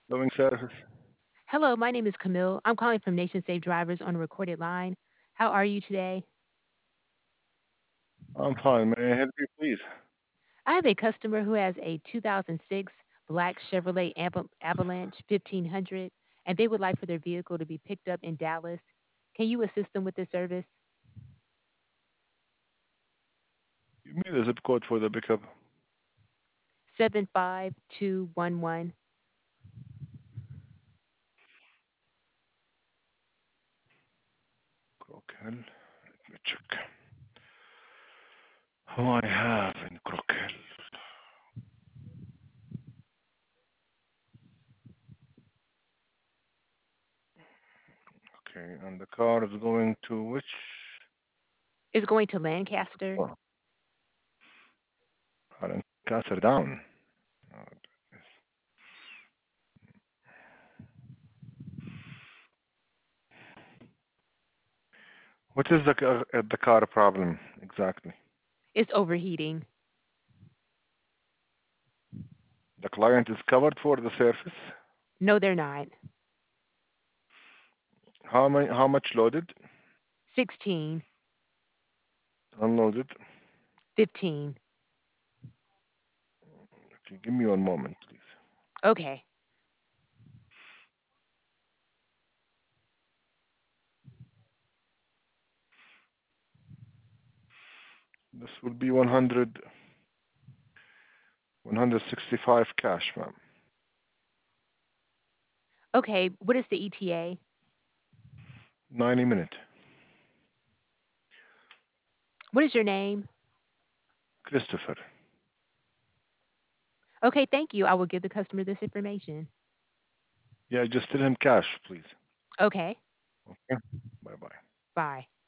Doing service. Hello, my name is Camille. I'm calling from Nation Safe Drivers on a recorded line. How are you today? I'm fine. May I help you, please? I have a customer who has a 2006 black Chevrolet Avalanche 1500, and they would like for their vehicle to be picked up in Dallas. Can you assist them with this service? Give me the zip code for the pickup. 75211. Crockhill. Let me check. Who I have in Crockhill. Okay, and the car is going to which? Is going to Lancaster. Oh, Lancaster down. Oh, goodness. What is the car problem exactly? It's overheating. The client is covered for the service. No, they're not. How much loaded? 16, Unloaded. 15. Okay, give me one moment, please. Okay. This will be 165 cash, ma'am. Okay. What is the ETA? 90 minute. What is your name? Christopher. Okay, thank you. I will give the customer this information. Yeah, just tell him cash, please. Okay. Okay. Bye bye. Bye.